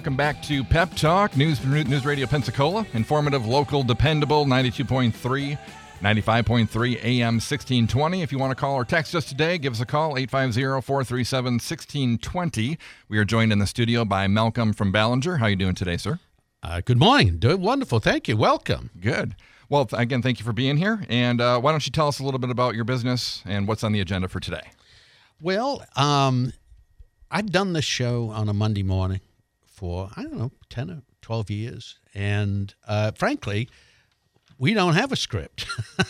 welcome back to Pep Talk, News Radio Pensacola, informative, local, dependable, 92.3, 95.3 AM 1620. If you want to call or text us today, give us a call, 850-437-1620. We are joined in the studio by Malcolm from Ballinger. How are you doing today, sir? Good morning. Doing wonderful. Thank you. Welcome. Good. Well, again, thank you for being here. And why don't you tell us a little bit about your business and what's on the agenda for today? Well, I've done this show on a Monday morning for, 10 or 12 years. And frankly, we don't have a script.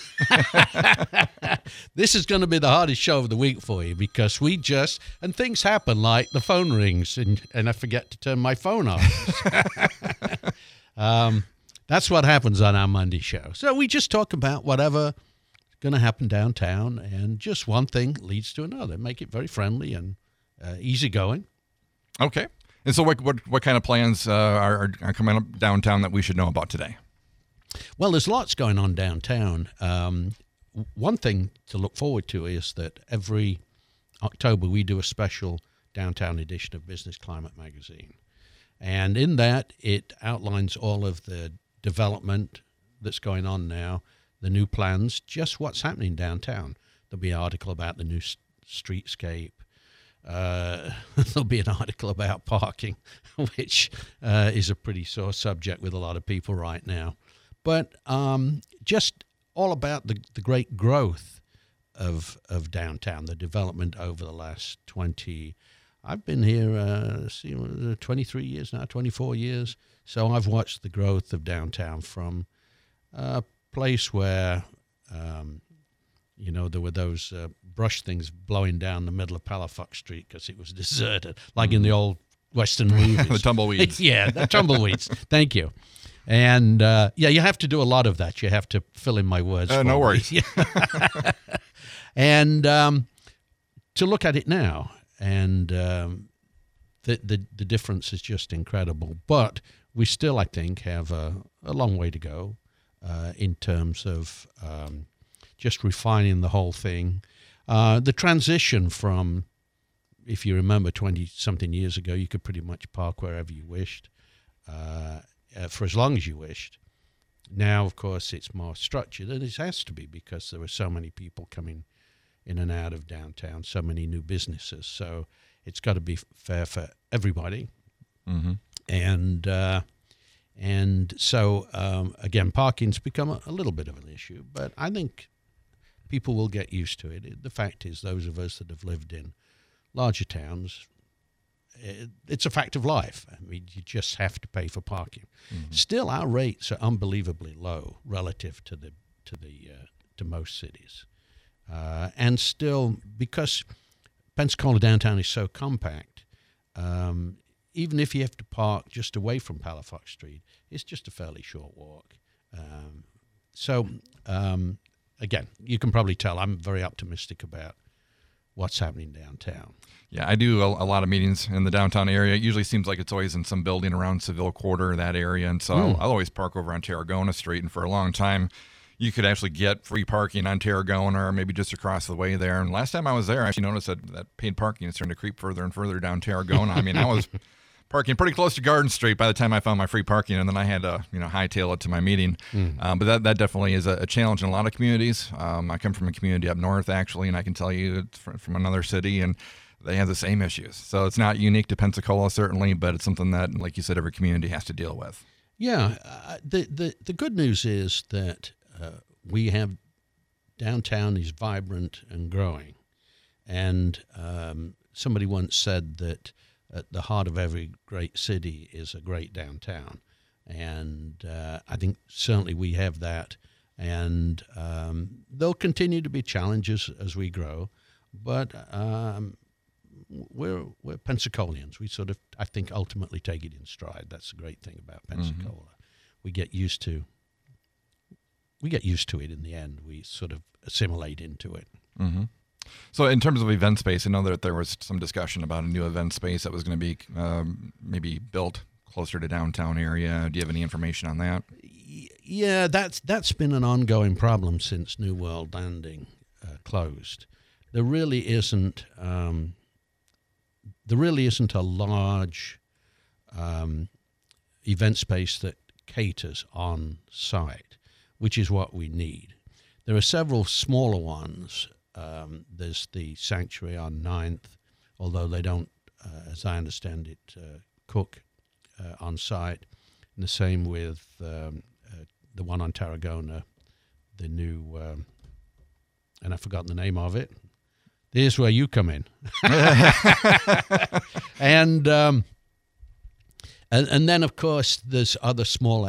This is going to be the hardest show of the week for you because and things happen like the phone rings and I forget to turn my phone off. That's what happens on our Monday show. So we just talk about whatever is going to happen downtown, and just one thing leads to another. Make it very friendly and easygoing. Okay. And so what kind of plans are coming up downtown that we should know about today? Well, there's lots going on downtown. One thing to look forward to is that every October we do a special downtown edition of Business Climate magazine. And in that, it outlines all of the development that's going on now, the new plans, just what's happening downtown. There'll be an article about the new streetscape. There'll be an article about parking, which is a pretty sore subject with a lot of people right now. But just all about the great growth of downtown, the development over the last 20 I've been here 23 years now, 24 years. So I've watched the growth of downtown from a place where, there were those brush things blowing down the middle of Palafox Street because it was deserted, like in the old Western movies. The tumbleweeds. Yeah, the tumbleweeds. Thank you. And, you have to do a lot of that. You have to fill in my words. No worries. And to look at it now, and the difference is just incredible. But we still, I think, have a long way to go in terms of just refining the whole thing. The transition from, if you remember 20-something years ago, you could pretty much park wherever you wished for as long as you wished. Now, of course, it's more structured, and it has to be because there are so many people coming in and out of downtown, so many new businesses. So it's got to be fair for everybody. Mm-hmm. And so, again, parking's become a little bit of an issue, but I think people will get used to it. The fact is, those of us that have lived in larger towns, it's a fact of life. I mean, you just have to pay for parking. Mm-hmm. Still, our rates are unbelievably low relative to most cities. And still, because Pensacola downtown is so compact, even if you have to park just away from Palafox Street, it's just a fairly short walk. Again, you can probably tell I'm very optimistic about what's happening downtown. Yeah, I do a lot of meetings in the downtown area. It usually seems like it's always in some building around Seville Quarter, that area. And so I'll always park over on Tarragona Street, and for a long time, you could actually get free parking on Tarragona or maybe just across the way there. And last time I was there, I actually noticed that paid parking is starting to creep further and further down Tarragona. I mean, I was parking pretty close to Garden Street by the time I found my free parking, and then I had to, hightail it to my meeting. But that definitely is a challenge in a lot of communities. I come from a community up north, actually, and I can tell you it's from another city, and they have the same issues. So it's not unique to Pensacola, certainly, but it's something that, like you said, every community has to deal with. Yeah. The good news is that we have downtown is vibrant and growing. And somebody once said that at the heart of every great city is a great downtown. And I think certainly we have that. And there'll continue to be challenges as we grow. But we're Pensacolians. We sort of, I think, ultimately take it in stride. That's the great thing about Pensacola. Mm-hmm. We get used to it in the end. We sort of assimilate into it. Mm-hmm. So in terms of event space, I know that there was some discussion about a new event space that was going to be maybe built closer to downtown area. Do you have any information on that? Yeah, that's been an ongoing problem since New World Landing closed. There really isn't a large event space that caters on site, which is what we need. There are several smaller ones. There's the Sanctuary on 9th, although they don't, as I understand it, cook on site. And the same with the one on Tarragona, the new, and I've forgotten the name of it. Here's where you come in. And then, of course, there's other smaller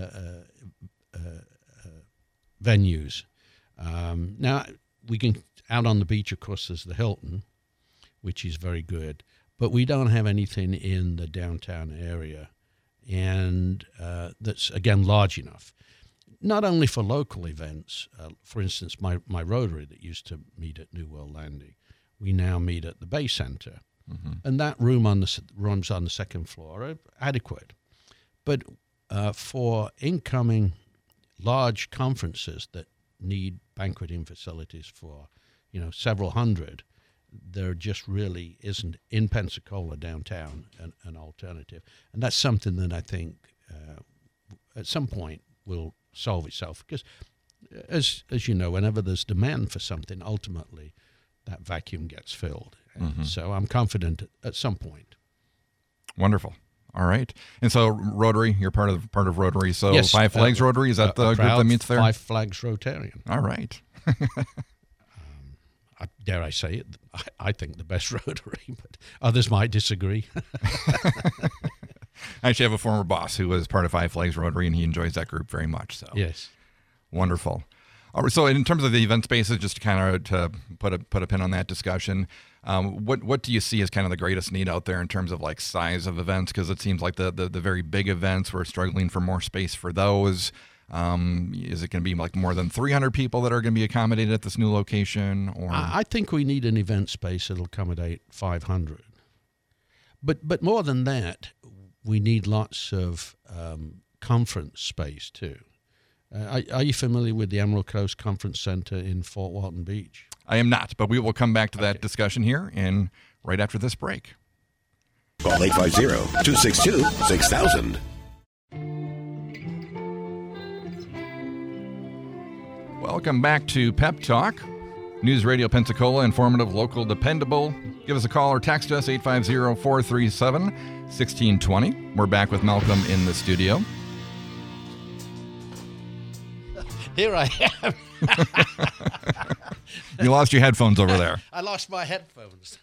venues. Now, we can, out on the beach, of course, there's the Hilton, which is very good. But we don't have anything in the downtown area, and that's, again, large enough. Not only for local events, for instance, my Rotary that used to meet at New World Landing, we now meet at the Bay Center. Mm-hmm. And that rooms on the second floor are adequate. But for incoming large conferences that need banqueting facilities for, several hundred, there just really isn't in Pensacola downtown an alternative. And that's something that I think at some point will solve itself, because as you know, whenever there's demand for something, ultimately that vacuum gets filled. Mm-hmm. So I'm confident at some point. Wonderful. All right. And so Rotary, you're part of Rotary. So yes, Five Flags Rotary, is that the group that meets there? Five Flags Rotarian. All right. Dare I say it, I think the best Rotary, but others might disagree. I actually have a former boss who was part of Five Flags Rotary, and he enjoys that group very much. So yes. Wonderful. All right, so in terms of the event spaces, just to kind of to put a pin on that discussion, what do you see as kind of the greatest need out there in terms of like size of events? Because it seems like the very big events, we're struggling for more space for those. Is it going to be like more than 300 people that are going to be accommodated at this new location? Or I think we need an event space that'll accommodate 500. But more than that, we need lots of conference space too. Are you familiar with the Emerald Coast Conference Center in Fort Walton Beach? I am not, but we will come back to that discussion here and right after this break. Call 850-262-6000. Welcome back to Pep Talk. News Radio Pensacola, informative, local, dependable. Give us a call or text us, 850-437-1620. We're back with Malcolm in the studio. Here I am. You lost your headphones over there. I lost my headphones.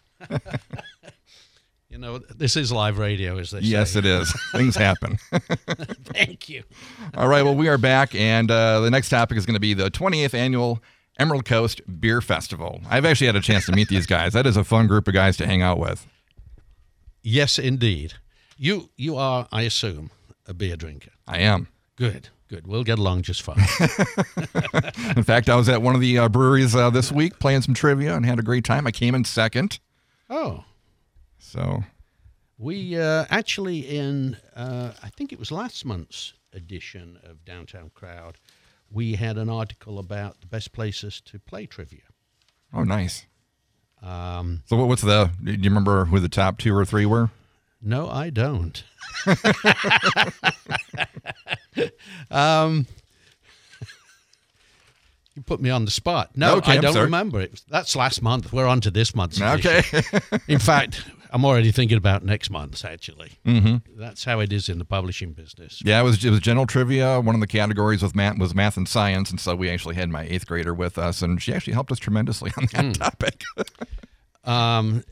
This is live radio, as they say. Yes, it is. Things happen. Thank you. All right, well, we are back, and the next topic is going to be the 28th Annual Emerald Coast Beer Festival. I've actually had a chance to meet these guys. That is a fun group of guys to hang out with. Yes, indeed. You are, I assume, a beer drinker. I am. Good. We'll get along just fine. In fact, I was at one of the breweries this week playing some trivia and had a great time. I came in second. Oh. So we actually in, I think it was last month's edition of Downtown Crowd, we had an article about the best places to play trivia. Oh, nice. So what's do you remember who the top 2 or 3 were? No, I don't. You put me on the spot. No, okay, I don't remember it. That's last month. We're on to this month's edition. Okay. In fact, I'm already thinking about next month's, actually. Mm-hmm. That's how it is in the publishing business. Yeah, it was general trivia. One of the categories was math and science, and so we actually had my 8th grader with us, and she actually helped us tremendously on that topic. I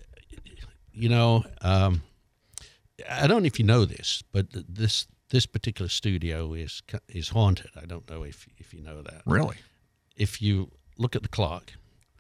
don't know if you know this, but this particular studio is haunted. I don't know if you know that. Really? If you look at the clock,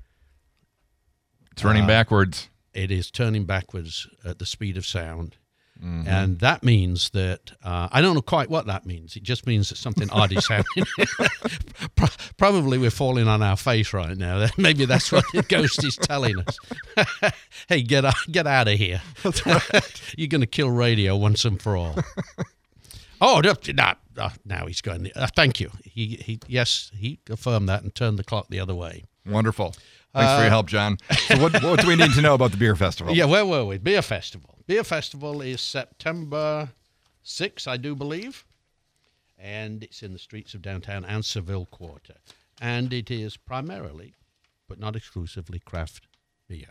it's running backwards. It is turning backwards at the speed of sound. Mm-hmm. And that means that, I don't know quite what that means. It just means that something odd is happening. Probably we're falling on our face right now. Maybe that's what the ghost is telling us. Hey, get out of here. That's right. You're going to kill radio once and for all. Oh, no, now he's going. Thank you. He affirmed that and turned the clock the other way. Wonderful. Thanks for your help, John. So what do we need to know about the beer festival? Yeah, where were we? Beer festival. Beer festival is September 6, I do believe. And it's in the streets of downtown and Seville Quarter. And it is primarily, but not exclusively, craft beer.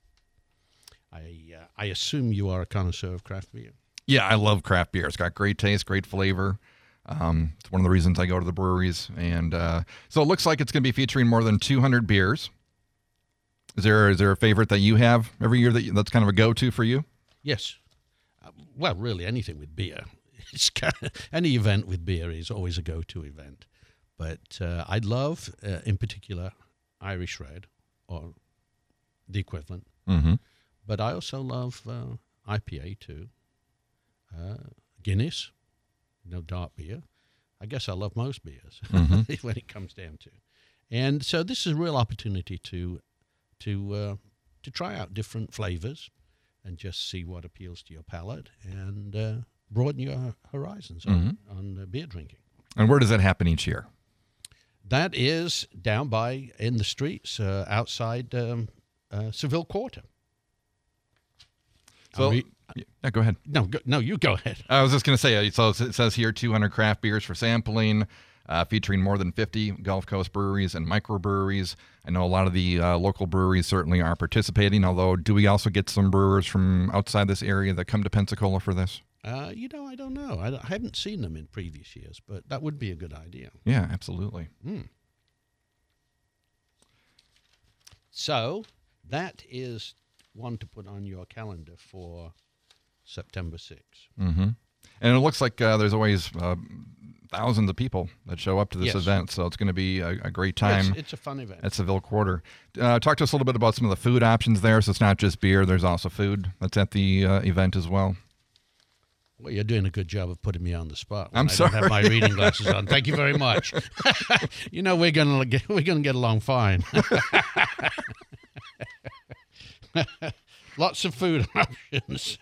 I assume you are a connoisseur of craft beer. Yeah, I love craft beer. It's got great taste, great flavor. It's one of the reasons I go to the breweries. And so it looks like it's going to be featuring more than 200 beers. Is there a favorite that you have every year that's kind of a go-to for you? Yes. Well, really, anything with beer. Any event with beer is always a go-to event. But I love, in particular, Irish Red, or the equivalent. Mm-hmm. But I also love IPA too. Guinness, dark beer. I guess I love most beers when it comes down to. And so this is a real opportunity to try out different flavors and just see what appeals to your palate and broaden your horizons on beer drinking. And where does that happen each year? That is down in the streets outside Seville Quarter. So, yeah, go ahead. No, you go ahead. I was just going to say, so it says here 200 craft beers for sampling, featuring more than 50 Gulf Coast breweries and microbreweries. I know a lot of the local breweries certainly are participating, although do we also get some brewers from outside this area that come to Pensacola for this? I don't know. I haven't seen them in previous years, but that would be a good idea. Yeah, absolutely. So that is one to put on your calendar for September 6th. Mm-hmm. And it looks like there's always thousands of people that show up to this event, so it's going to be a great time. Yes, it's a fun event. At Seville Quarter. Talk to us a little bit about some of the food options there. So it's not just beer, there's also food that's at the event as well. Well, you're doing a good job of putting me on the spot. I'm sorry. I don't have my reading glasses on. Thank you very much. We're gonna get along fine. Lots of food options.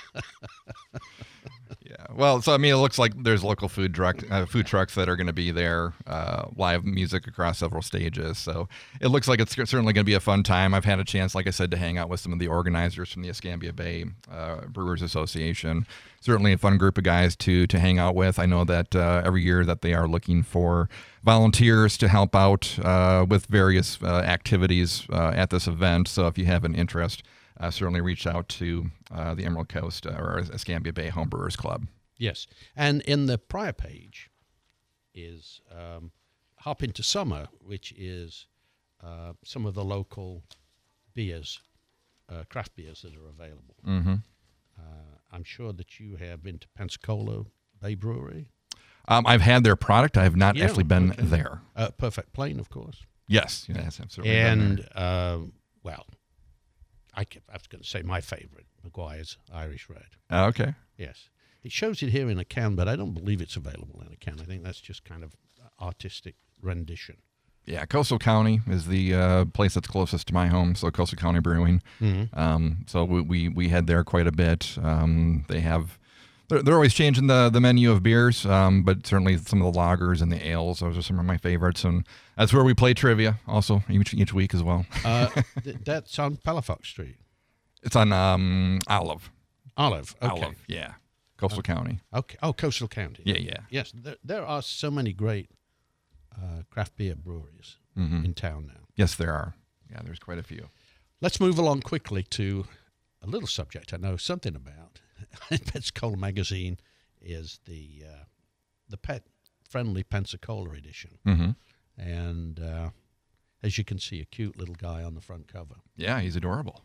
Yeah. Well, so I mean, it looks like there's local food trucks that are going to be there, live music across several stages. So it looks like it's certainly going to be a fun time. I've had a chance, like I said, to hang out with some of the organizers from the Escambia Bay Brewers Association. Certainly a fun group of guys to hang out with. I know that every year that they are looking for volunteers to help out with various activities at this event. So if you have an interest, certainly reach out to the Emerald Coast or Escambia Bay Homebrewers Club. Yes. And in the prior page is Hop Into Summer, which is some of the local beers, craft beers that are available. Mm-hmm. I'm sure that you have been to Pensacola Bay Brewery. I've had their product. I have not actually been there. Perfect Plain, of course. Yes, absolutely. And, well, I was going to say my favorite, Maguire's Irish Red. Okay. Yes. It shows it here in a can, but I don't believe it's available in a can. I think that's just kind of artistic rendition. Yeah, Coastal County is the place that's closest to my home, so Coastal County Brewing. Mm-hmm. So we head there quite a bit. They're always changing the menu of beers, but certainly some of the lagers and the ales, those are some of my favorites. And that's where we play trivia also each week as well. That's on Palafox Street. It's on Olive. Olive, okay. Olive, yeah. Coastal County. Okay. Oh, Coastal County. Yeah. Yes, there are so many great craft beer breweries in town now. Yes, there are. Yeah, there's quite a few. Let's move along quickly to a little subject I know something about. Pensacola Magazine is the pet-friendly Pensacola edition. Mm-hmm. And as you can see, a cute little guy on the front cover. Yeah, he's adorable.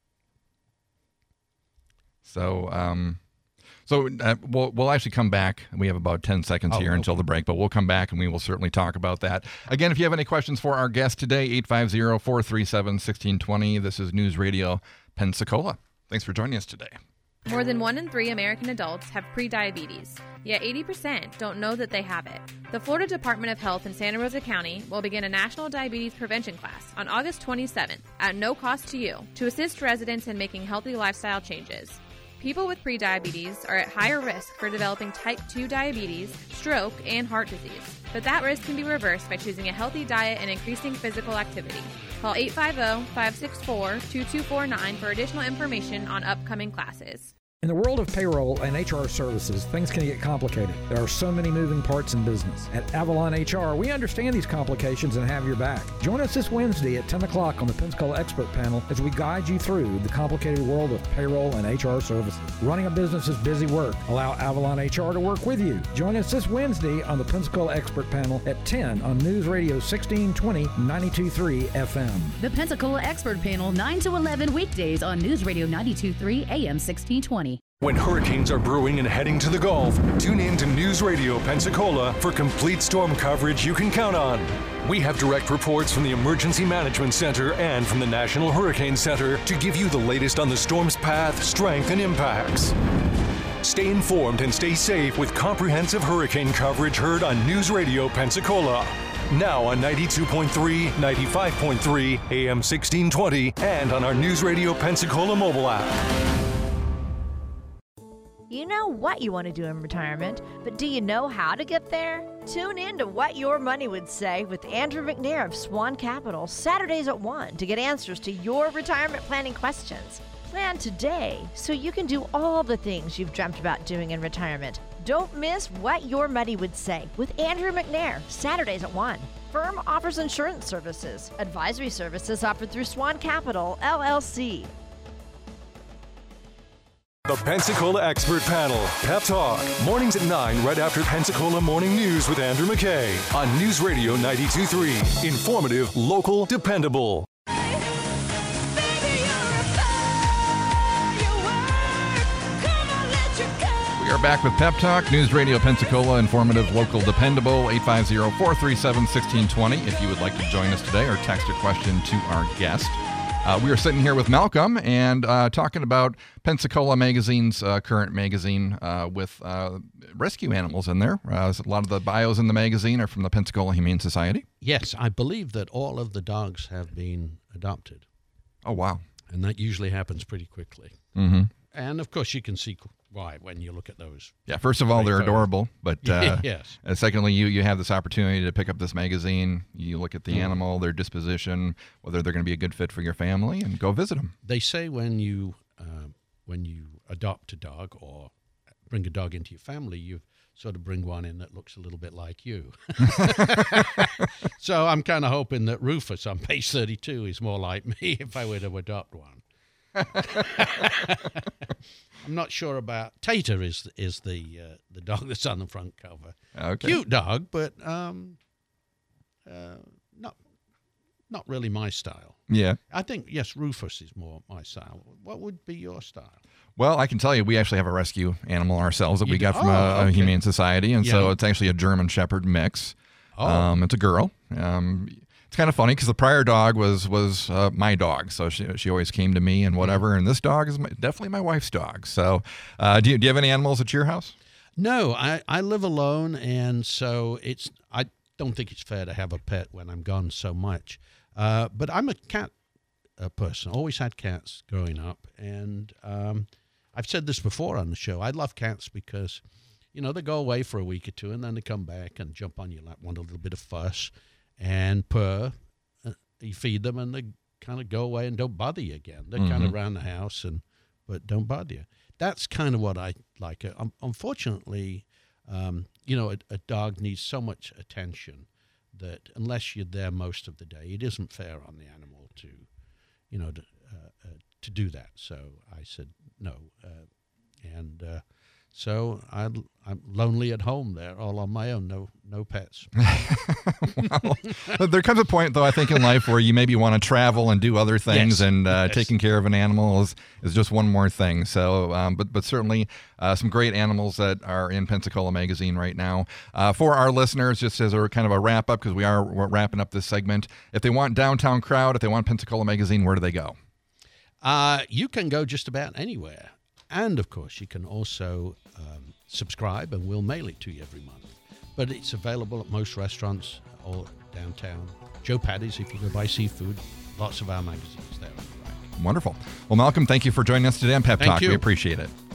So we'll actually come back. We have about 10 seconds here until the break, but we'll come back and we will certainly talk about that. Again, if you have any questions for our guest today, 850-437-1620. This is News Radio Pensacola. Thanks for joining us today. More than 1 in 3 American adults have prediabetes, yet 80% don't know that they have it. The Florida Department of Health in Santa Rosa County will begin a national diabetes prevention class on August 27th at no cost to you to assist residents in making healthy lifestyle changes. People with prediabetes are at higher risk for developing type 2 diabetes, stroke, and heart disease. But that risk can be reversed by choosing a healthy diet and increasing physical activity. Call 850-564-2249 for additional information on upcoming classes. In the world of payroll and HR services, things can get complicated. There are so many moving parts in business. At Avalon HR, we understand these complications and have your back. Join us this Wednesday at 10 o'clock on the Pensacola Expert Panel as we guide you through the complicated world of payroll and HR services. Running a business is busy work. Allow Avalon HR to work with you. Join us this Wednesday on the Pensacola Expert Panel at 10 on News Radio 1620 92.3 FM. The Pensacola Expert Panel, 9 to 11 weekdays on News Radio 92.3 AM 1620. When hurricanes are brewing and heading to the Gulf, tune in to News Radio Pensacola for complete storm coverage you can count on. We have direct reports from the Emergency Management Center and from the National Hurricane Center to give you the latest on the storm's path, strength, and impacts. Stay informed and stay safe with comprehensive hurricane coverage heard on News Radio Pensacola. Now on 92.3, 95.3, AM 1620, and on our News Radio Pensacola mobile app. You know what you want to do in retirement, but do you know how to get there? Tune in to What Your Money Would Say with Andrew McNair of Swan Capital, Saturdays at 1 to get answers to your retirement planning questions. Plan today so you can do all the things you've dreamt about doing in retirement. Don't miss What Your Money Would Say with Andrew McNair, Saturdays at 1. Firm offers insurance services. Advisory services offered through Swan Capital, LLC. The Pensacola Expert Panel, Pep Talk, mornings at 9 right after Pensacola Morning News with Andrew McKay on News Radio 92.3. Informative, local, dependable. We are back with Pep Talk, News Radio Pensacola, informative, local, dependable, 850-437-1620 if you would like to join us today or text a question to our guest. We are sitting here with Malcolm and talking about Pensacola Magazine's current magazine with rescue animals in there. A lot of the bios in the magazine are from the Pensacola Humane Society. Yes, I believe that all of the dogs have been adopted. Oh, wow. And that usually happens pretty quickly. Mm-hmm. And, of course, you can see why when you look at those. Yeah, first of all, they're adorable. But yes. Secondly, you have this opportunity to pick up this magazine. You look at the animal, their disposition, whether they're going to be a good fit for your family, and go visit them. They say when you adopt a dog or bring a dog into your family, you sort of bring one in that looks a little bit like you. So I'm kind of hoping that Rufus on page 32 is more like me if I were to adopt one. I'm not sure about Tater is the dog that's on the front cover. Okay. Cute dog, but not really my style. Yeah. I think yes, Rufus is more my style. What would be your style? Well, I can tell you, we actually have a rescue animal ourselves that we got from okay. a Humane Society, and so Yeah. it's actually a German Shepherd mix. Oh. It's a girl. It's kind of funny because the prior dog was my dog, so she always came to me and whatever. And this dog is definitely my wife's dog. So, do you have any animals at your house? No, I live alone, and so I don't think it's fair to have a pet when I'm gone so much. But I'm a cat person. Always had cats growing up, and I've said this before on the show. I love cats because, they go away for a week or two, and then they come back and jump on your lap, want a little bit of fuss and purr. You feed them, and they kind of go away and don't bother you again. They're kind of around the house, but don't bother you. That's kind of what I like. Unfortunately, a dog needs so much attention that unless you're there most of the day, it isn't fair on the animal to do that. So I said no, so I'm lonely at home there, all on my own, no pets. Well, there comes a point, though, I think, in life where you maybe want to travel and do other things, Yes. and Yes. taking care of an animal is just one more thing. So, but certainly some great animals that are in Pensacola Magazine right now. For our listeners, just as a kind of a wrap up, because we're wrapping up this segment, if they want Downtown Crowd, if they want Pensacola Magazine, where do they go? You can go just about anywhere. And, of course, you can also subscribe, and we'll mail it to you every month. But it's available at most restaurants all downtown. Joe Paddy's, if you go buy seafood, lots of our magazines there on the rack. Wonderful. Well, Malcolm, thank you for joining us today on Pep Thank Talk. you. We appreciate it.